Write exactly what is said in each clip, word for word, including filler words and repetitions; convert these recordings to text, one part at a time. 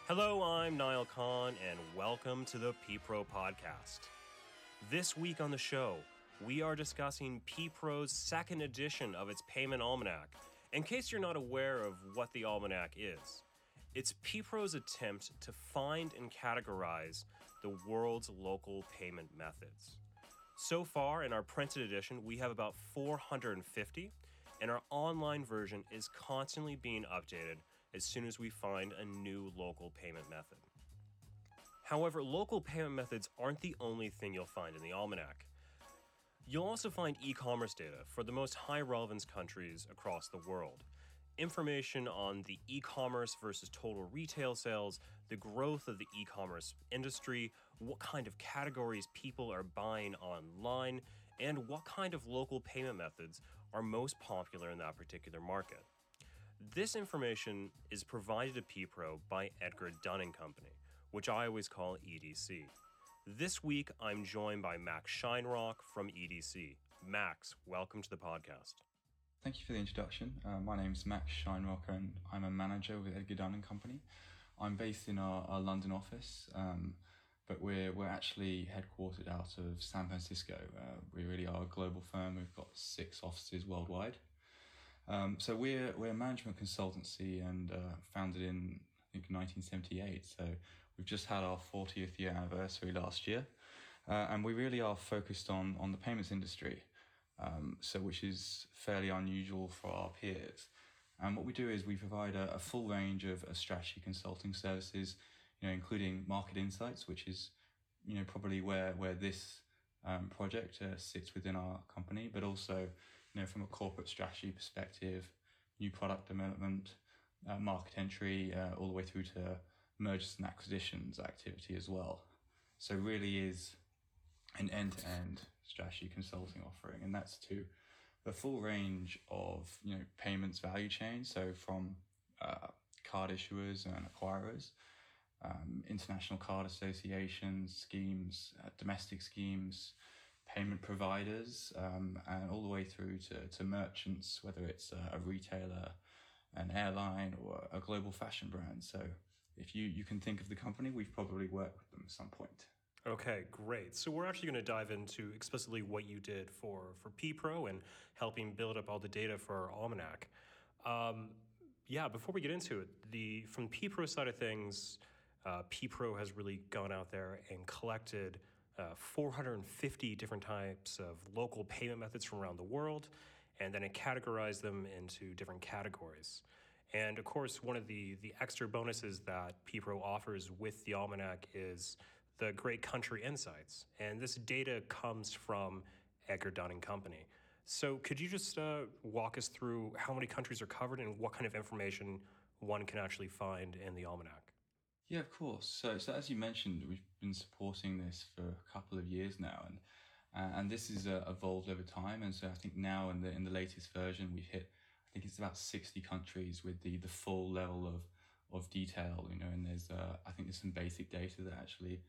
Hello, I'm Niall Khan, and welcome to the P-Pro Podcast. This week on the show, we are discussing P-Pro's second edition of its Payment Almanac. In case you're not aware of what the Almanac is, it's P-Pro's attempt to find and categorize the world's local payment methods. So far, in our printed edition, we have about four hundred fifty, and our online version is constantly being updated as soon as we find a new local payment method. However, local payment methods aren't the only thing you'll find in the Almanac. You'll also find e-commerce data for the most high-relevance countries across the world, information on the e-commerce versus total retail sales, the growth of the e-commerce industry, what kind of categories people are buying online, and what kind of local payment methods are most popular in that particular market. This information is provided to P-Pro by Edgar Dunn and Company, which I always call E D C. This week, I'm joined by Max Shinerock from E D C. Max, welcome to the podcast. Thank you for the introduction. Uh, my name is Max Shinerock, and I'm a manager with Edgar Dunn and Company. I'm based in our, our London office, um, but we're we're actually headquartered out of San Francisco. Uh, we really are a global firm. We've got six offices worldwide. Um, so we're we're a management consultancy and uh, founded in I think nineteen seventy-eight. So we've just had our fortieth year anniversary last year, uh, and we really are focused on on the payments industry. Um, so which is fairly unusual for our peers. And what we do is we provide a, a full range of, of strategy consulting services, you know, including market insights, which is, you know, probably where, where this um, project uh, sits within our company, but also, you know, from a corporate strategy perspective, new product development, uh, market entry, uh, all the way through to mergers and acquisitions activity as well. So really is an end-to-end strategy consulting offering, and that's to the full range of, you know, payments value chain. So from uh, card issuers and acquirers, um, international card associations, schemes, uh, domestic schemes, payment providers, um, and all the way through to, to merchants, whether it's a, a retailer, an airline, or a global fashion brand. So if you, you can think of the company, we've probably worked with them at some point. Okay, great. So we're actually going to dive into explicitly what you did for, for P-Pro and helping build up all the data for our Almanac. Um, yeah, before we get into it, the from P-Pro side of things, uh, P-Pro has really gone out there and collected uh, four hundred fifty different types of local payment methods from around the world, and then it categorized them into different categories. And of course, one of the, the extra bonuses that P-Pro offers with the Almanac is the great country insights. And this data comes from Edgar Dunn and Company. So could you just uh, walk us through how many countries are covered and what kind of information one can actually find in the Almanac? Yeah, of course. So, so as you mentioned, we've been supporting this for a couple of years now, and uh, and this has uh, evolved over time. And so I think now in the in the latest version, we've hit, I think it's about sixty countries with the the full level of of detail. You know, and there's uh, I think there's some basic data that actually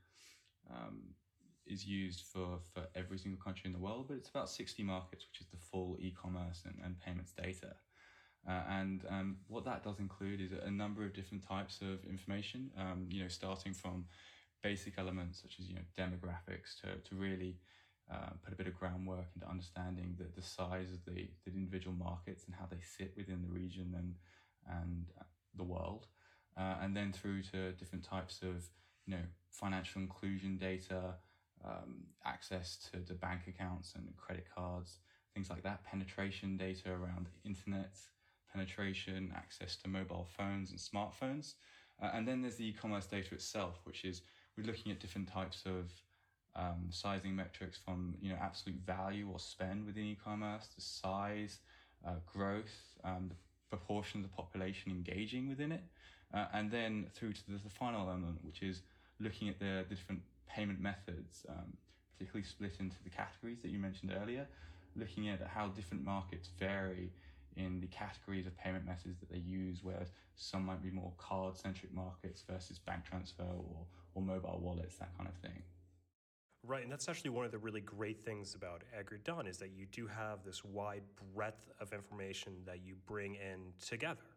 um, is used for for every single country in the world, but it's about sixty markets, which is the full e-commerce and, and payments data. Uh, and um, what that does include is a number of different types of information, um, you know, starting from basic elements such as, you know, demographics to, to really uh, put a bit of groundwork into understanding the, the size of the, the individual markets and how they sit within the region and, and the world. Uh, and then through to different types of, you know, financial inclusion data, um, access to, to bank accounts and credit cards, things like that, penetration data around the internet, penetration, access to mobile phones and smartphones. Uh, and then there's the e-commerce data itself, which is we're looking at different types of um, sizing metrics from, you know, absolute value or spend within e-commerce, the size, uh, growth, um, the proportion of the population engaging within it, uh, and then through to the, the final element, which is looking at the, the different payment methods, um, particularly split into the categories that you mentioned earlier, looking at how different markets vary in the categories of payment methods that they use, where some might be more card-centric markets versus bank transfer or, or mobile wallets, that kind of thing. Right, and that's actually one of the really great things about Edgar Dunn is that you do have this wide breadth of information that you bring in together.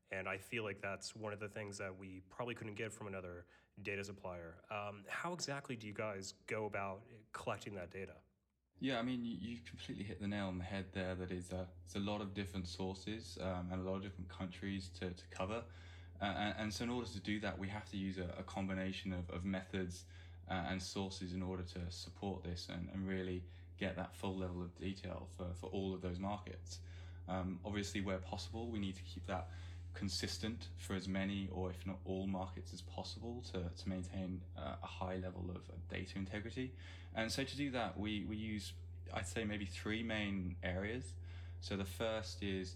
And I feel like that's one of the things that we probably couldn't get from another data supplier. Um, how exactly do you guys go about collecting that data? Yeah, I mean, you, you completely hit the nail on the head there. That is, a, it's a lot of different sources um, and a lot of different countries to, to cover. Uh, and, and so in order to do that, we have to use a, a combination of, of methods uh, and sources in order to support this and, and really get that full level of detail for, for all of those markets. Um, obviously, where possible, we need to keep that consistent for as many or if not all markets as possible to, to maintain uh, a high level of, of data integrity. And so to do that, we, we use, I'd say, maybe three main areas. So the first is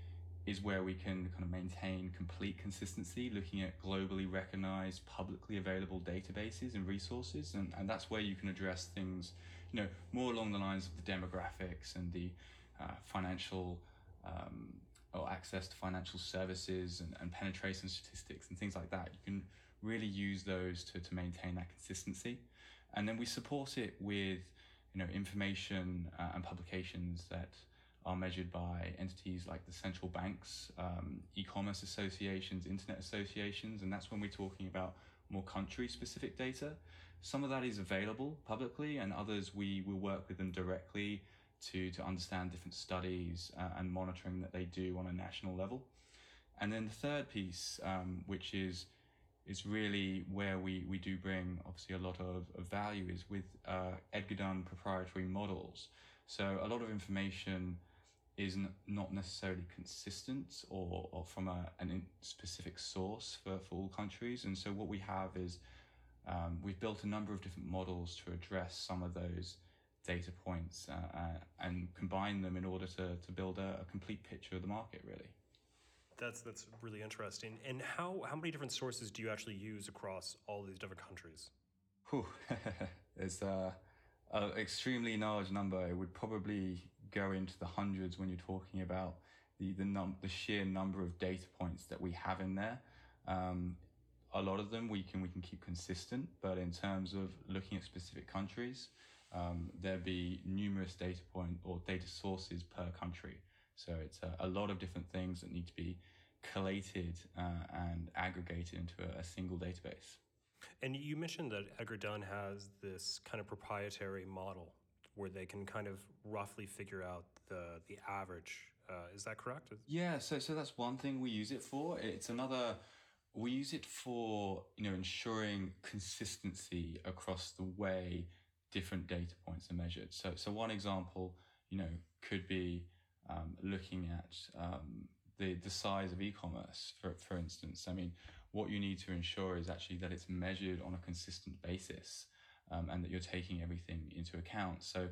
is where we can kind of maintain complete consistency, looking at globally recognized, publicly available databases and resources. And, and that's where you can address things, you know, more along the lines of the demographics and the uh, financial um, or access to financial services and, and penetration statistics and things like that. You can really use those to, to maintain that consistency. And then we support it with, you know, information uh, and publications that are measured by entities like the central banks, um, e-commerce associations, internet associations, and that's when we're talking about more country-specific data. Some of that is available publicly, and others we will work with them directly to, to understand different studies uh, and monitoring that they do on a national level. And then the third piece, um, which is is really where we, we do bring obviously a lot of, of value, is with uh, Edgar Dunn proprietary models. So a lot of information is n- not necessarily consistent or, or from a an specific source for, for all countries. And so what we have is um, we've built a number of different models to address some of those data points uh, uh, and combine them in order to, to build a, a complete picture of the market, really. That's that's really interesting. And how, how many different sources do you actually use across all these different countries? Whew. It's uh, an extremely large number. It would probably go into the hundreds when you're talking about the the, num- the sheer number of data points that we have in there. Um, a lot of them we can we can keep consistent, but in terms of looking at specific countries, um, there'd be numerous data point or data sources per country. So it's a, a lot of different things that need to be collated uh, and aggregated into a, a single database. And you mentioned that Edgar Dunn has this kind of proprietary model where they can kind of roughly figure out the the average. Uh, is that correct? Yeah, so so that's one thing we use it for. It's another. We use it for, you know, ensuring consistency across the way different data points are measured. So so one example, you know, could be um, looking at um, the the size of e-commerce, for for instance. I mean, what you need to ensure is actually that it's measured on a consistent basis, um, and that you're taking everything into account. So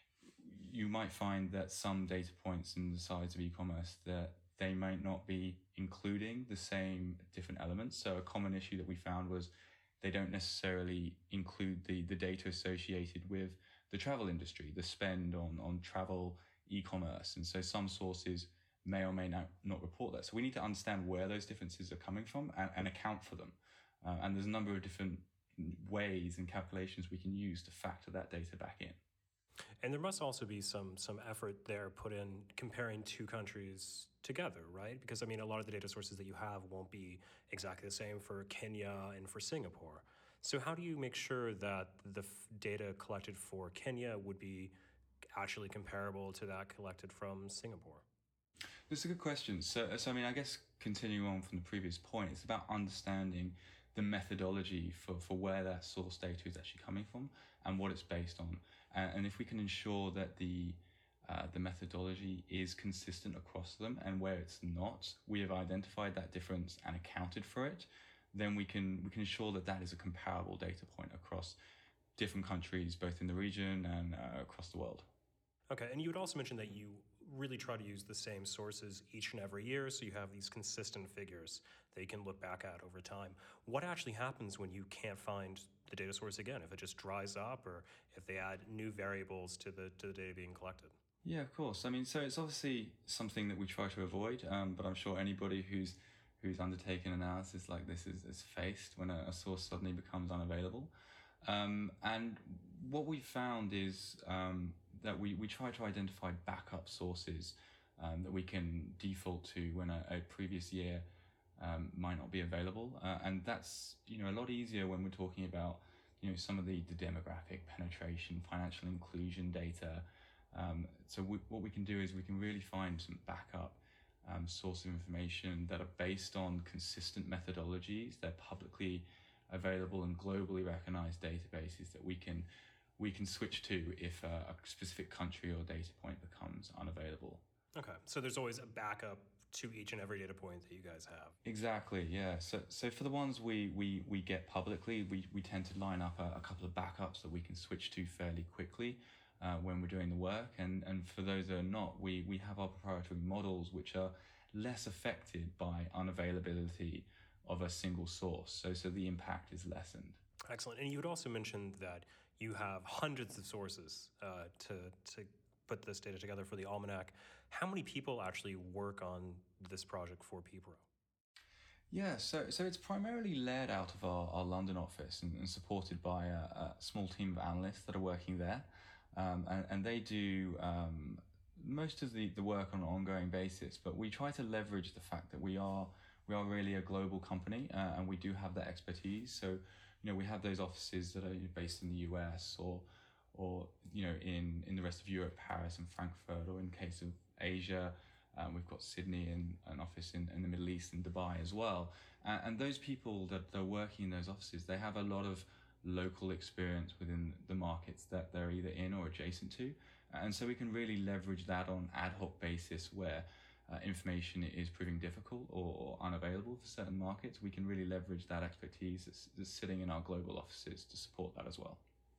you might find that some data points in the size of e-commerce that they might not be including the same different elements. So a common issue that we found was they don't necessarily include the, the data associated with the travel industry, the spend on, on travel e-commerce. And so some sources may or may not, not report that. So we need to understand where those differences are coming from and, and account for them. Uh, and there's a number of different ways and calculations we can use to factor that data back in. And there must also be some some effort there put in comparing two countries together, right? Because I mean, a lot of the data sources that you have won't be exactly the same for Kenya and for Singapore. So how do you make sure that the f- data collected for Kenya would be actually comparable to that collected from Singapore? That's a good question. So, so I mean, I guess continuing on from the previous point, it's about understanding the methodology for, for where that source data is actually coming from and what it's based on. Uh, and if we can ensure that the uh, the methodology is consistent across them, and where it's not, we have identified that difference and accounted for it, then we can we can ensure that that is a comparable data point across different countries, both in the region and uh, across the world. Okay, and you had also mentioned that you really try to use the same sources each and every year, so you have these consistent figures that you can look back at over time. What actually happens when you can't find the data source again, if it just dries up or if they add new variables to the to the data being collected? Yeah, of course. I mean, so it's obviously something that we try to avoid, um, but I'm sure anybody who's who's undertaken analysis like this is, is faced when a, a source suddenly becomes unavailable. Um, and what we found is um, that we, we try to identify backup sources um, that we can default to when a, a previous year um, might not be available, uh, and that's you know a lot easier when we're talking about you know some of the, the demographic penetration, financial inclusion data. Um, so we, what we can do is we can really find some backup um, source of information that are based on consistent methodologies. They're publicly available and globally recognized databases that we can we can switch to if a, a specific country or data point becomes unavailable. Okay, so there's always a backup to each and every data point that you guys have. Exactly, yeah. So so for the ones we we, we get publicly, we, we tend to line up a, a couple of backups that we can switch to fairly quickly uh, when we're doing the work. And, and for those that are not, we, we have our proprietary models which are less affected by unavailability of a single source. So so the impact is lessened. Excellent. And you had also mentioned that you have hundreds of sources uh, to to put this data together for the Almanac. How many people actually work on this project for PPRO? Yeah, so so it's primarily led out of our, our London office and, and supported by a, a small team of analysts that are working there. Um, and, and they do um, most of the, the work on an ongoing basis, but we try to leverage the fact that we are we are really a global company uh, and we do have that expertise. So, you know, we have those offices that are based in the U S or or you know in, in the rest of Europe, Paris and Frankfurt, or in case of Asia, um, we've got Sydney and an office in, in the Middle East and Dubai as well. Uh, and those people that are working in those offices, they have a lot of local experience within the markets that they're either in or adjacent to. And so we can really leverage that on ad hoc basis where uh, information is proving difficult or, or unavailable for certain markets. We can really leverage that expertise that's, that's sitting in our global offices to support that as well.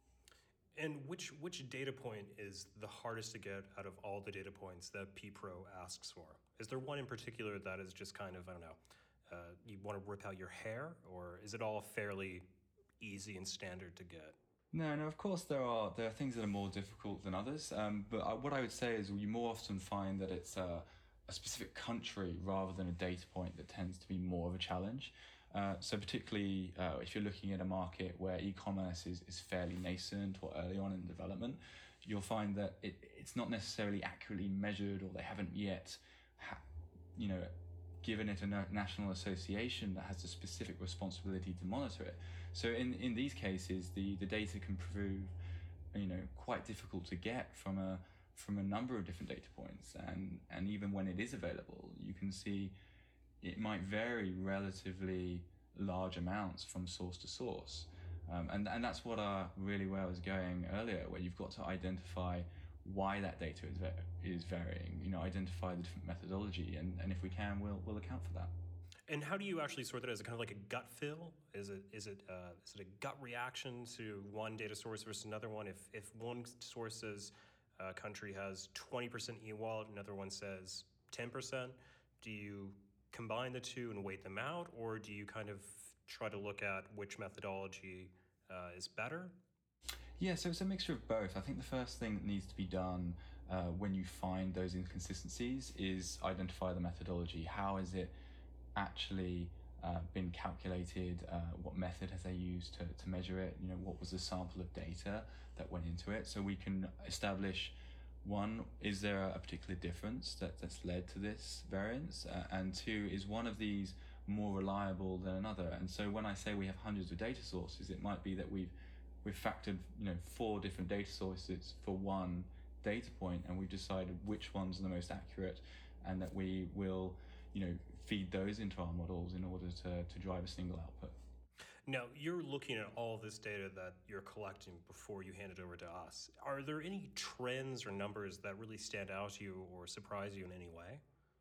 And which which data point is the hardest to get out of all the data points that PPRO asks for? Is there one in particular that is just kind of, I don't know, uh, you want to rip out your hair, or is it all fairly easy and standard to get? No, no. Of course, there are there are things that are more difficult than others. Um, but I, what I would say is you more often find that it's a, a specific country rather than a data point that tends to be more of a challenge. Uh, so particularly uh, if you're looking at a market where e-commerce is, is fairly nascent or early on in development, you'll find that it, it's not necessarily accurately measured, or they haven't yet, ha- you know, given it a national association that has a specific responsibility to monitor it. So in, in these cases, the, the data can prove, you know, quite difficult to get from a from a number of different data points, and and even when it is available, you can see it might vary relatively large amounts from source to source. Um, and, and that's what I really where I was going earlier, where you've got to identify why that data is is varying, you know, identify the different methodology, and, and if we can, we'll we'll account for that. And how do you actually sort that? Is it kind of like a gut feel? Is it is it uh, is it a gut reaction to one data source versus another one? If if one source's uh, country has twenty percent e-wallet, another one says ten percent, do you combine the two and weight them out, or do you kind of try to look at which methodology uh, is better? Yeah, so it's a mixture of both. I think the first thing that needs to be done uh, when you find those inconsistencies is identify the methodology. How is it actually uh, been calculated? Uh, what method has they used to, to measure it? You know, what was the sample of data that went into it? So we can establish, one, is there a particular difference that, that's led to this variance? Uh, and two, is one of these more reliable than another? And so when I say we have hundreds of data sources, it might be that we've we've factored, you know, four different data sources for one data point, and we've decided which ones are the most accurate, and that we will, you know, feed those into our models in order to, to drive a single output. Now, you're looking at all this data that you're collecting before you hand it over to us. Are there any trends or numbers that really stand out to you or surprise you in any way?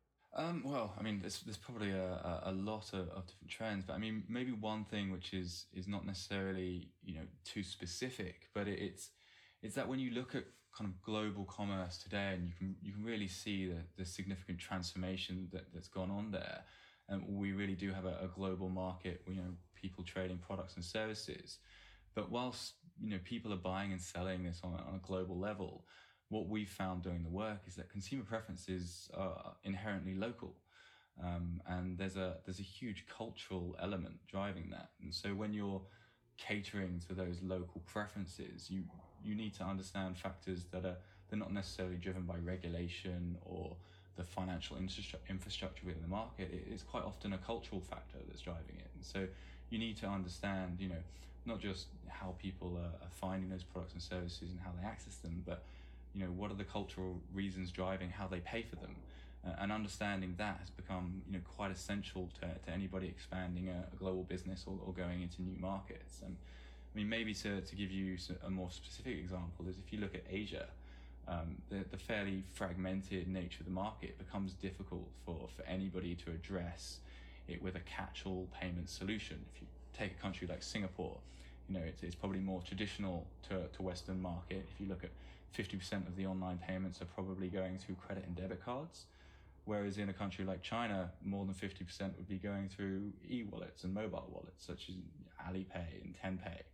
Um, well, I mean, there's, there's probably a, a lot of, of different trends, but I mean, maybe one thing which is is not necessarily, you know, too specific, but it, it's it's that when you look at kind of global commerce today, and you can you can really see the, the significant transformation that, that's gone on there, and we really do have a, a global market, you know, people trading products and services. But whilst, you know, people are buying and selling this on, on a global level, what we've found doing the work is that consumer preferences are inherently local, um, and there's a there's a huge cultural element driving that. And so when you're catering to those local preferences, you you need to understand factors that are they're not necessarily driven by regulation or the financial infrastru- infrastructure within the market. It is quite often a cultural factor that's driving it. And so you need to understand, you know, not just how people are, are finding those products and services and how they access them, but, you know, what are the cultural reasons driving how they pay for them? Uh, and understanding that has become, you know, quite essential to, to anybody expanding a, a global business or, or going into new markets. And I mean, maybe to, to give you a more specific example is if you look at Asia, um, the, the fairly fragmented nature of the market becomes difficult for, for anybody to address it with a catch-all payment solution. If you take a country like Singapore, you know, it's, it's probably more traditional to, to Western market. If you look at fifty percent of the online payments are probably going through credit and debit cards, whereas in a country like China, more than fifty percent would be going through e-wallets and mobile wallets, such as Alipay and Tenpay.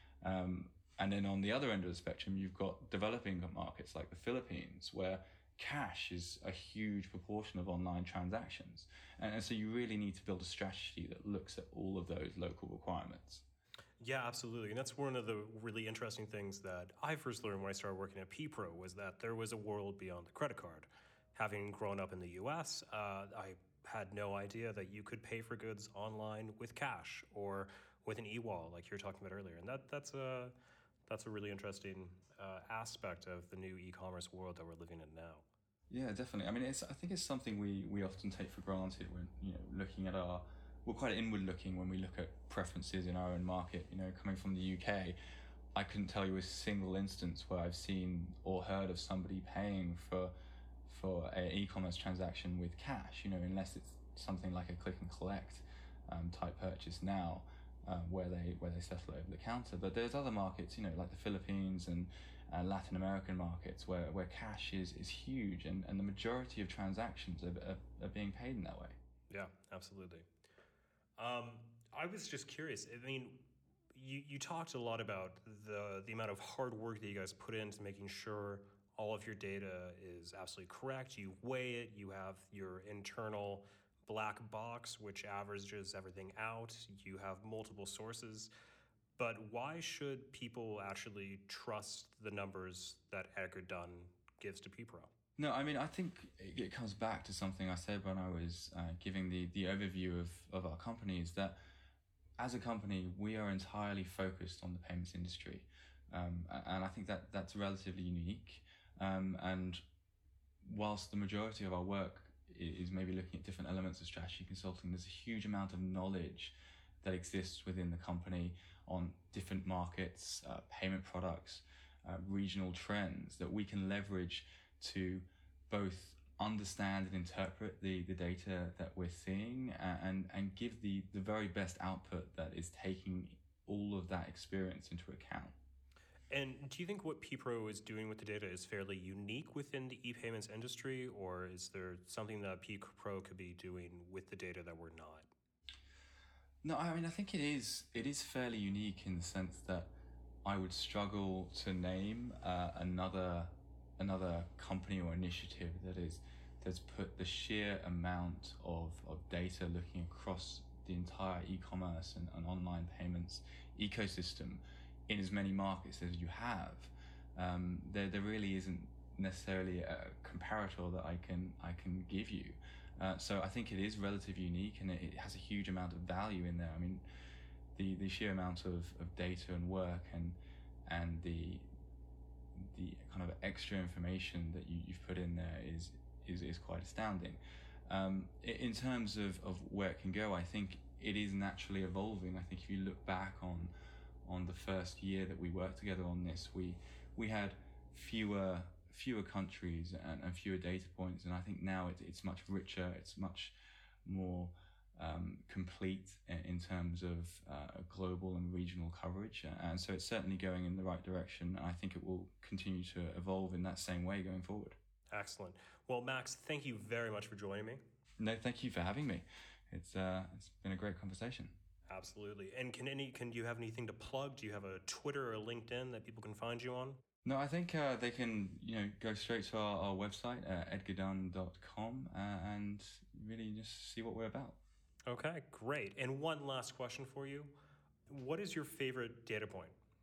Um, and then on the other end of the spectrum, you've got developing markets like the Philippines, where cash is a huge proportion of online transactions. And, and so you really need to build a strategy that looks at all of those local requirements. Yeah, absolutely. And that's one of the really interesting things that I first learned when I started working at PPRO was that there was a world beyond the credit card. Having grown up in the U S, uh, I had no idea that you could pay for goods online with cash or with an e-wall like you were talking about earlier. And that that's a that's a really interesting uh, aspect of the new e-commerce world that we're living in now. Yeah, definitely. I mean, it's I think it's something we, we often take for granted when, you know, looking at our, we're quite inward looking when we look at preferences in our own market. You know, coming from the U K, I couldn't tell you a single instance where I've seen or heard of somebody paying for for an e-commerce transaction with cash, you know, unless it's something like a click and collect um, type purchase now, uh, where they where they settle over the counter. But there's other markets, you know, like the Philippines and uh, Latin American markets where, where cash is, is huge, and, and the majority of transactions are, are, are being paid in that way. Yeah, absolutely. Um, I was just curious. I mean, you, you talked a lot about the the amount of hard work that you guys put into making sure all of your data is absolutely correct. You weigh it. You have your internal black box, which averages everything out. You have multiple sources. But why should people actually trust the numbers that Edgar Dunn gives to PPRO? No, I mean, I think it comes back to something I said when I was uh, giving the, the overview of, of our company, is that as a company, we are entirely focused on the payments industry. Um, and I think that that's relatively unique. Um, and whilst the majority of our work is maybe looking at different elements of strategy consulting, there's a huge amount of knowledge that exists within the company on different markets, uh, payment products, uh, regional trends that we can leverage to both understand and interpret the, the data that we're seeing, and, and give the, the very best output that is taking all of that experience into account. And do you think what PPRO is doing with the data is fairly unique within the e-payments industry, or is there something that PPRO could be doing with the data that we're not? No, I mean, I think it is it is fairly unique in the sense that I would struggle to name uh, another another company or initiative that is that's put the sheer amount of, of data looking across the entire e-commerce and, and online payments ecosystem in as many markets as you have. Um, there, there really isn't necessarily a comparator that I can I can give you. Uh, so I think it is relatively unique, and it, it has a huge amount of value in there. I mean, the, the sheer amount of, of data and work and and the the kind of extra information that you, you've put in there is is, is quite astounding. Um, in terms of, of where it can go, I think it is naturally evolving. I think if you look back on on the first year that we worked together on this, we we had fewer fewer countries and, and fewer data points, and I think now it, it's much richer, it's much more um, complete in terms of uh, global and regional coverage, and so it's certainly going in the right direction. I think it will continue to evolve in that same way going forward. Excellent. Well, Max, thank you very much for joining me. No, thank you for having me. It's uh, it's been a great conversation. Absolutely. And can any can you have anything to plug? Do you have a Twitter or a LinkedIn that people can find you on? No, I think uh, they can, you know, go straight to our, our website, uh, edgar dunn dot com, uh, and really just see what we're about. Okay, great. And one last question for you. What is your favorite data point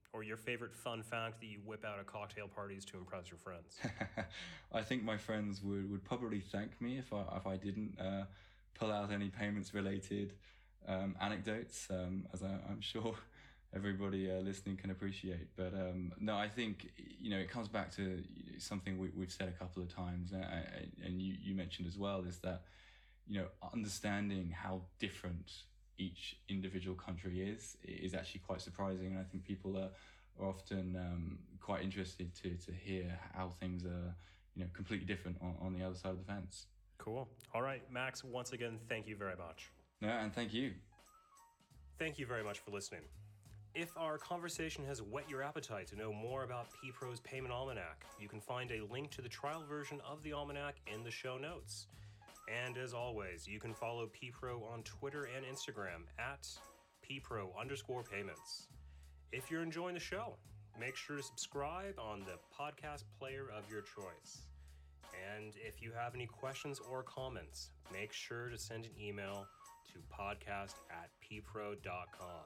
Or your favorite fun fact that you whip out at cocktail parties to impress your friends? I think my friends would, would probably thank me if I if I didn't uh, pull out any payments related um, anecdotes, um, as I, I'm sure everybody uh, listening can appreciate. But um, no, I think, you know, it comes back to something we, we've said a couple of times, uh, and you, you mentioned as well, is that, you know, understanding how different each individual country is is actually quite surprising, and I think people are, are often um, quite interested to to hear how things are, you know, completely different on, on the other side of the fence. Cool. All right, Max, once again, thank you very much. No, and thank you. Thank you very much for listening. If our conversation has whet your appetite to know more about PPRO's Payment Almanac, you can find a link to the trial version of the Almanac in the show notes. And as always, you can follow PPRO on Twitter and Instagram at PPRO underscore payments. If you're enjoying the show, make sure to subscribe on the podcast player of your choice. And if you have any questions or comments, make sure to send an email to podcast at ppro dot com.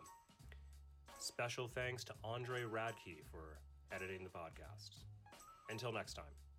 Special thanks to Andre Radke for editing the podcast. Until next time.